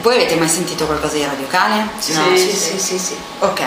Voi avete mai sentito qualcosa di Radio Cane? Sì, No? sì. Ok.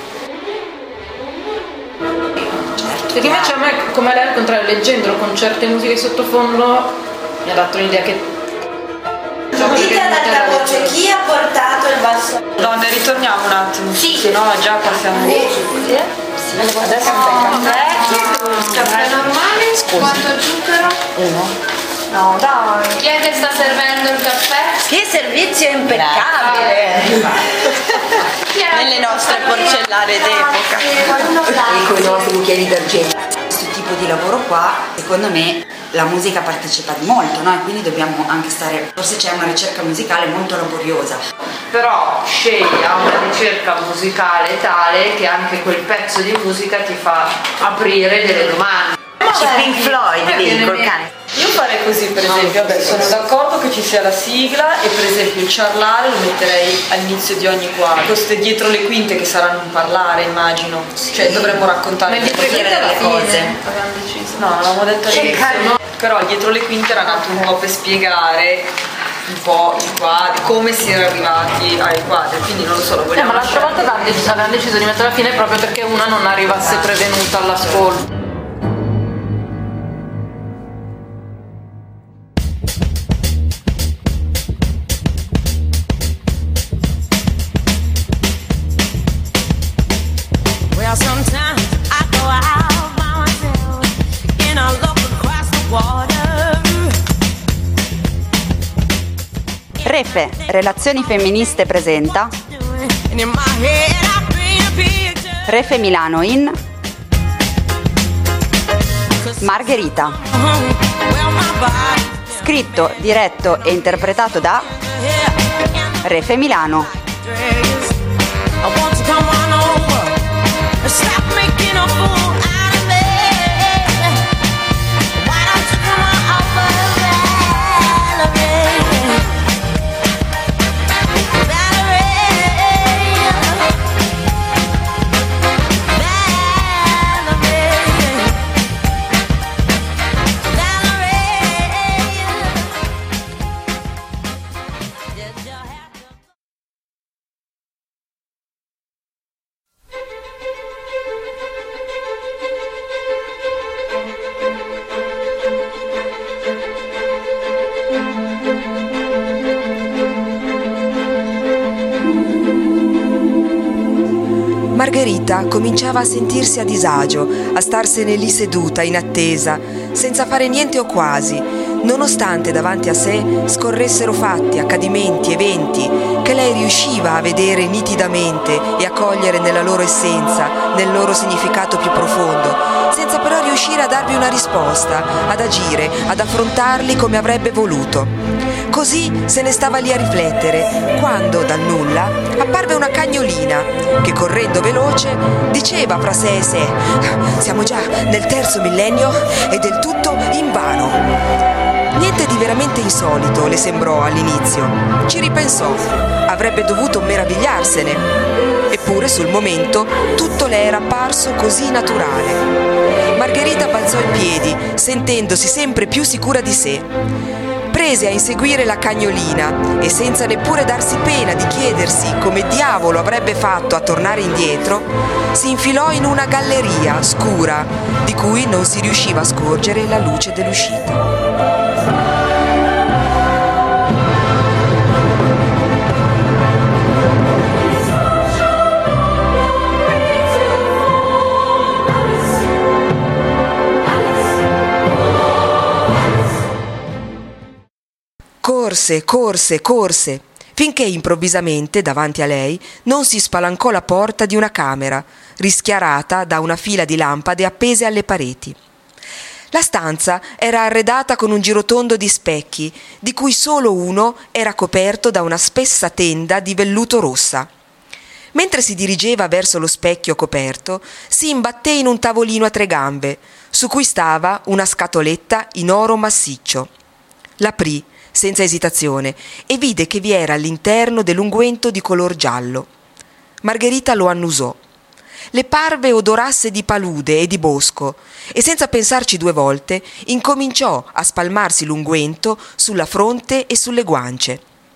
Perché invece a me, come lei al contrario, leggendolo con certe musiche sottofondo, mi ha dato l'idea che... Dite ad alta voce, chi ha portato il basso? Donne, ritorniamo un attimo. Sì. Se no già passiamo. Adesso un caffè normale. Quanto zucchero? No, dai. Chi è che sta servendo il caffè? Che servizio impeccabile! Nelle nostre porcellane d'epoca. E con i nostri bicchieri d'argento. Questo tipo di lavoro qua, secondo me, la musica partecipa di molto, no? E quindi dobbiamo anche stare... Forse c'è una ricerca musicale molto laboriosa. Però scegli a una ricerca musicale tale che anche quel pezzo di musica ti fa aprire delle domande. Pink Floyd lì col cane. Io farei così, per esempio, vabbè, sono d'accordo che ci sia la sigla e per esempio il ciarlare lo metterei all'inizio di ogni quadro. Queste dietro le quinte che saranno un parlare, immagino. Cioè dovremmo raccontare le cose. Avevamo deciso. No, l'avevamo detto all'inizio. Però dietro le quinte era nato un po' per spiegare un po' i quadri, come si era arrivati ai quadri, quindi non lo so, lo vogliamo. Ma l'altra volta avevamo deciso di mettere alla fine proprio perché una non arrivasse prevenuta all'ascolto. Refe, Relazioni Femministe presenta Refe Milano in Margherita. Scritto, diretto e interpretato da Refe Milano. Margherita cominciava a sentirsi a disagio, a starsene lì seduta, in attesa, senza fare niente o quasi, nonostante davanti a sé scorressero fatti, accadimenti, eventi che lei riusciva a vedere nitidamente e a cogliere nella loro essenza, nel loro significato più profondo, senza però riuscire a darvi una risposta, ad agire, ad affrontarli come avrebbe voluto. Così se ne stava lì a riflettere, quando dal nulla apparve una cagnolina che, correndo veloce, diceva fra sé e sé: «Siamo già nel terzo millennio e del tutto invano». Niente di veramente insolito le sembrò all'inizio. Ci ripensò, avrebbe dovuto meravigliarsene. Eppure sul momento tutto le era apparso così naturale. Margherita balzò in piedi, sentendosi sempre più sicura di sé. Prese a inseguire la cagnolina e, senza neppure darsi pena di chiedersi come diavolo avrebbe fatto a tornare indietro, si infilò in una galleria scura di cui non si riusciva a scorgere la luce dell'uscita. Corse, finché improvvisamente davanti a lei non si spalancò la porta di una camera, rischiarata da una fila di lampade appese alle pareti. La stanza era arredata con un girotondo di specchi, di cui solo uno era coperto da una spessa tenda di velluto rossa. Mentre si dirigeva verso lo specchio coperto, si imbatté in un tavolino a tre gambe, su cui stava una scatoletta in oro massiccio. L'aprì senza esitazione e vide che vi era all'interno dell'unguento di color giallo. Margherita lo annusò. Le parve odorasse di palude e di bosco e, senza pensarci due volte, incominciò a spalmarsi l'unguento sulla fronte e sulle guance.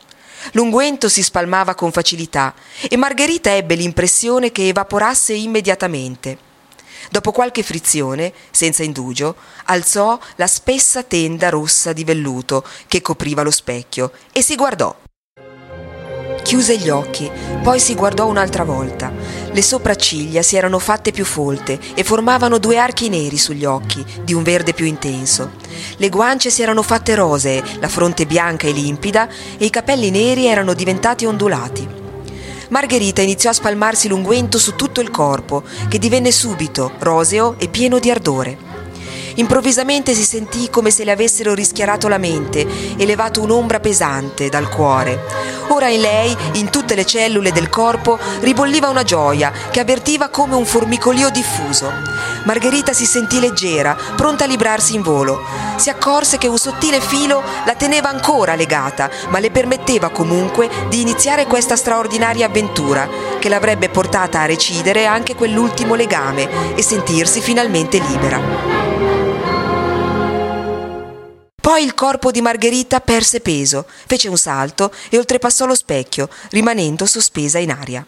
L'unguento si spalmava con facilità e Margherita ebbe l'impressione che evaporasse immediatamente. Dopo qualche frizione, senza indugio, alzò la spessa tenda rossa di velluto che copriva lo specchio e si guardò. Chiuse gli occhi, poi si guardò un'altra volta. Le sopracciglia si erano fatte più folte e formavano 2 archi neri sugli occhi, di un verde più intenso. Le guance si erano fatte rosee, la fronte bianca e limpida e i capelli neri erano diventati ondulati. Margherita iniziò a spalmarsi l'unguento su tutto il corpo, che divenne subito roseo e pieno di ardore. Improvvisamente si sentì come se le avessero rischiarato la mente e levato un'ombra pesante dal cuore. Ora in lei, in tutte le cellule del corpo, ribolliva una gioia che avvertiva come un formicolio diffuso. Margherita si sentì leggera, pronta a librarsi in volo. Si accorse che un sottile filo la teneva ancora legata, ma le permetteva comunque di iniziare questa straordinaria avventura, che l'avrebbe portata a recidere anche quell'ultimo legame e sentirsi finalmente libera. Poi il corpo di Margherita perse peso, fece un salto e oltrepassò lo specchio, rimanendo sospesa in aria.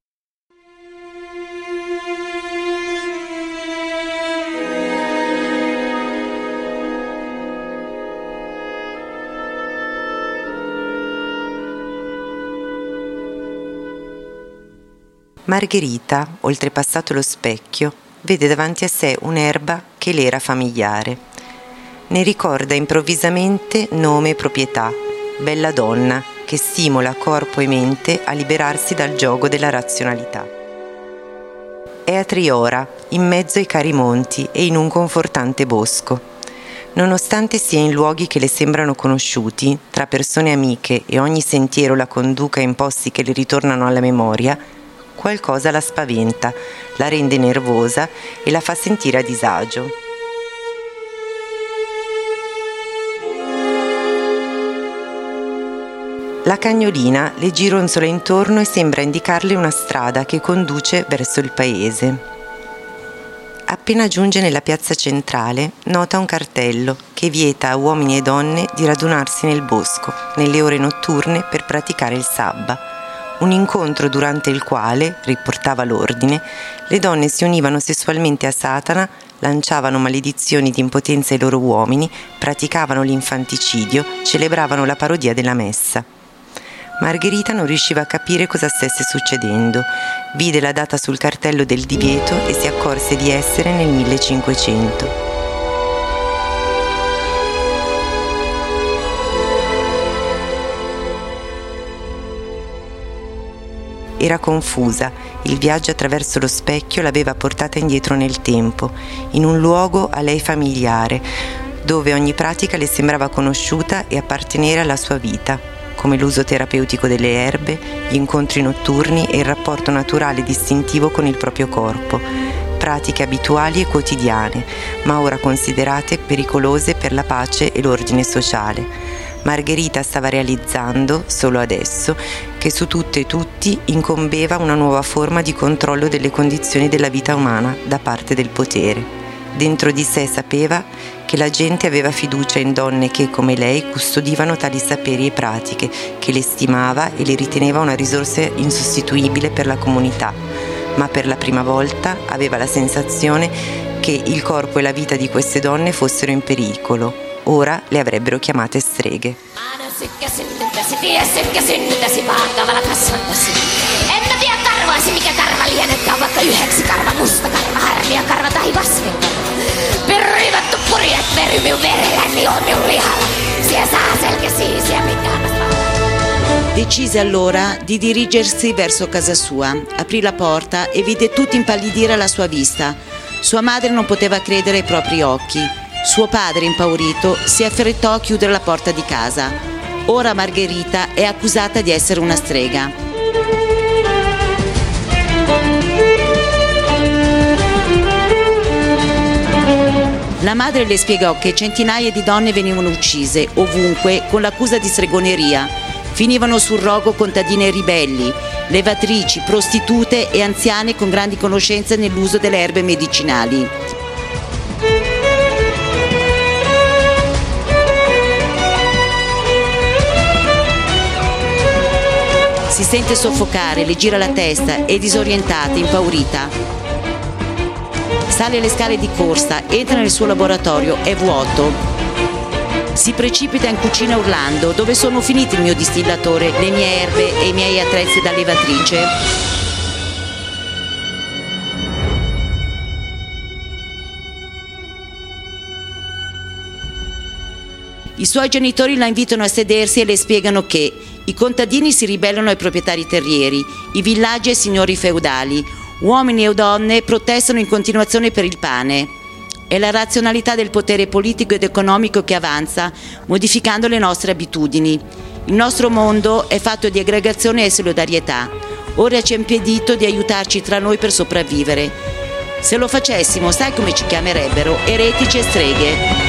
Margherita, oltrepassato lo specchio, vede davanti a sé un'erba che le era familiare. Ne ricorda improvvisamente nome e proprietà, bella donna che stimola corpo e mente a liberarsi dal giogo della razionalità. È a Triora, in mezzo ai cari monti e in un confortante bosco. Nonostante sia in luoghi che le sembrano conosciuti, tra persone amiche e ogni sentiero la conduca in posti che le ritornano alla memoria, qualcosa la spaventa, la rende nervosa e la fa sentire a disagio. La cagnolina le gironzola intorno e sembra indicarle una strada che conduce verso il paese. Appena giunge nella piazza centrale, nota un cartello che vieta a uomini e donne di radunarsi nel bosco, nelle ore notturne per praticare il sabba. Un incontro durante il quale, riportava l'ordine, le donne si univano sessualmente a Satana, lanciavano maledizioni di impotenza ai loro uomini, praticavano l'infanticidio, celebravano la parodia della messa. Margherita non riusciva a capire cosa stesse succedendo. Vide la data sul cartello del divieto e si accorse di essere nel 1500. Era confusa, il viaggio attraverso lo specchio l'aveva portata indietro nel tempo, in un luogo a lei familiare, dove ogni pratica le sembrava conosciuta e appartenere alla sua vita, come l'uso terapeutico delle erbe, gli incontri notturni e il rapporto naturale e distintivo con il proprio corpo, pratiche abituali e quotidiane, ma ora considerate pericolose per la pace e l'ordine sociale. Margherita stava realizzando, solo adesso, che su tutte e tutti incombeva una nuova forma di controllo delle condizioni della vita umana da parte del potere. Dentro di sé sapeva che la gente aveva fiducia in donne che, come lei, custodivano tali saperi e pratiche, che le stimava e le riteneva una risorsa insostituibile per la comunità, ma per la prima volta aveva la sensazione che il corpo e la vita di queste donne fossero in pericolo. Ora le avrebbero chiamate streghe. Decise allora di dirigersi verso casa sua, aprì la porta e vide tutti impallidire alla sua vista. Sua madre non poteva credere ai propri occhi. Suo padre, impaurito, si affrettò a chiudere la porta di casa. Ora Margherita è accusata di essere una strega. La madre le spiegò che centinaia di donne venivano uccise ovunque con l'accusa di stregoneria. Finivano sul rogo contadine ribelli, levatrici, prostitute e anziane con grandi conoscenze nell'uso delle erbe medicinali. sente soffocare, le gira la testa, è disorientata, impaurita. Sale le scale di corsa, entra nel suo laboratorio, è vuoto. Si precipita in cucina urlando: dove sono finiti il mio distillatore, le mie erbe e i miei attrezzi da levatrice? I suoi genitori la invitano a sedersi e le spiegano che i contadini si ribellano ai proprietari terrieri, i villaggi ai signori feudali, uomini e donne protestano in continuazione per il pane. È la razionalità del potere politico ed economico che avanza, modificando le nostre abitudini. Il nostro mondo è fatto di aggregazione e solidarietà. Ora ci è impedito di aiutarci tra noi per sopravvivere. Se lo facessimo, sai come ci chiamerebbero? Eretici e streghe.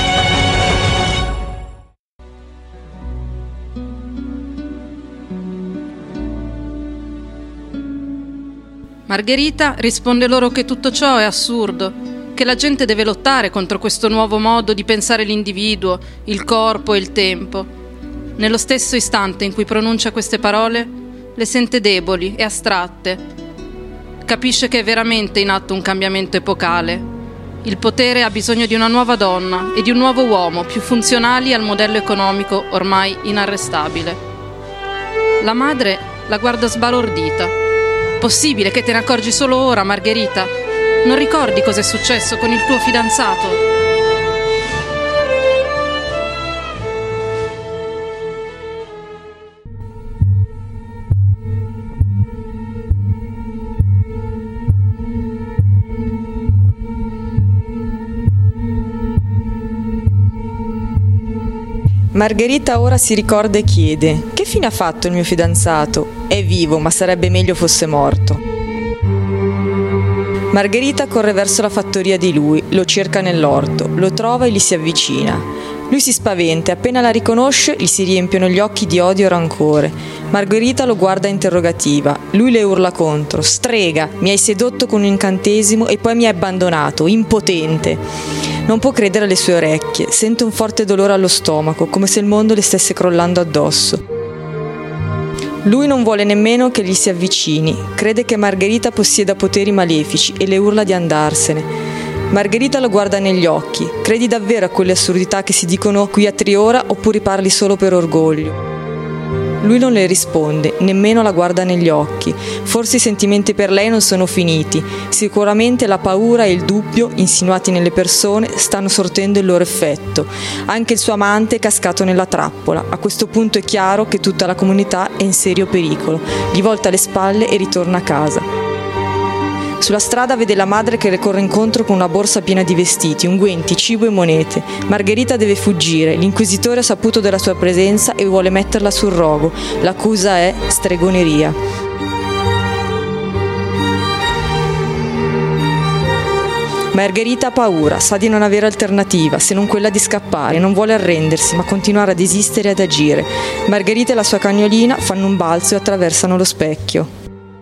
Margherita risponde loro che tutto ciò è assurdo, che la gente deve lottare contro questo nuovo modo di pensare l'individuo, il corpo e il tempo. Nello stesso istante in cui pronuncia queste parole, le sente deboli e astratte. Capisce che è veramente in atto un cambiamento epocale. Il potere ha bisogno di una nuova donna e di un nuovo uomo più funzionali al modello economico ormai inarrestabile. La madre la guarda sbalordita. Possibile che te ne accorgi solo ora, Margherita? Non ricordi cosa è successo con il tuo fidanzato? Margherita ora si ricorda e chiede: che fine ha fatto il mio fidanzato? È vivo, ma sarebbe meglio fosse morto. Margherita corre verso la fattoria di lui, lo cerca nell'orto, lo trova e gli si avvicina. Lui si spaventa e appena la riconosce gli si riempiono gli occhi di odio e rancore. Margherita lo guarda interrogativa. Lui le urla contro: strega, mi hai sedotto con un incantesimo e poi mi hai abbandonato, impotente. Non può credere alle sue orecchie, sente un forte dolore allo stomaco, come se il mondo le stesse crollando addosso. Lui non vuole nemmeno che gli si avvicini, crede che Margherita possieda poteri malefici e le urla di andarsene. Margherita lo guarda negli occhi: credi davvero a quelle assurdità che si dicono qui a Triora oppure parli solo per orgoglio? Lui non le risponde, nemmeno la guarda negli occhi. Forse i sentimenti per lei non sono finiti. Sicuramente la paura e il dubbio, insinuati nelle persone, stanno sortendo il loro effetto. Anche il suo amante è cascato nella trappola. A questo punto è chiaro che tutta la comunità è in serio pericolo. Gli volta le spalle e ritorna a casa. Sulla strada vede la madre che le corre incontro con una borsa piena di vestiti, unguenti, cibo e monete. Margherita deve fuggire. L'inquisitore ha saputo della sua presenza e vuole metterla sul rogo. L'accusa è stregoneria. Margherita ha paura, sa di non avere alternativa se non quella di scappare, non vuole arrendersi ma continuare ad esistere e ad agire. Margherita e la sua cagnolina fanno un balzo e attraversano lo specchio.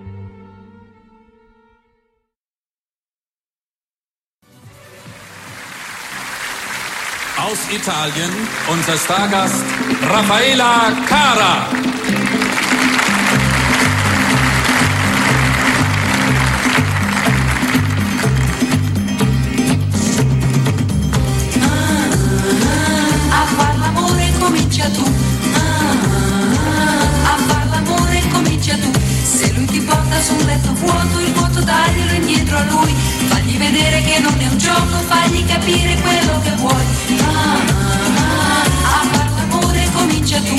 Aus Italien unser Stargast Raffaella Cara. A far l'amore comincia tu. A far l'amore comincia tu. Se lui ti porta su un letto vuoto, il vuoto daglielo indietro a lui. Fagli vedere che non è un gioco, fagli capire quello che vuoi. A far l'amore comincia tu.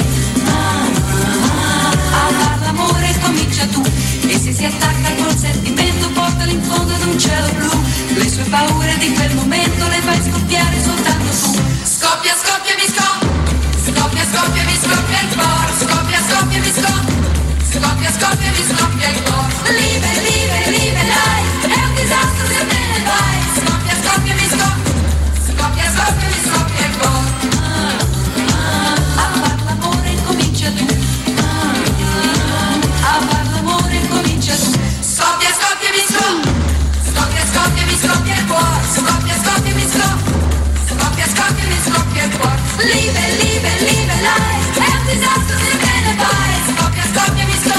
A far l'amore comincia tu. E se si attacca col sentimento, portalo in fondo ad un cielo blu. Le sue paure di quel momento le fai scoppiare soltanto tu. Scoppia, scoppia, mi scoppia. Scoppia, scoppia, mi scoppia il cuore. Scoppia, scoppia, mi scoppia. Scoppia, scoppia, mi scoppia il cuore. Live, live, live, dai. È un disastro se te ne vai. Scoppia, scoppia, mi scoppia. Scoppia, scoppia, mi scoppia il cuore. A far l'amore comincia tu. A far l'amore comincia tu. Scoppia, scoppia, mi scoppia. Scoppia, scoppia, mi scoppia il cuore. Scoppia, scoppia, mi scoppia. Scoppia, scoppia, mi scoppia il cuore. Live, live, live, live. È un disastro se te ne vai. Scoppia, scoppia, mi scoppia.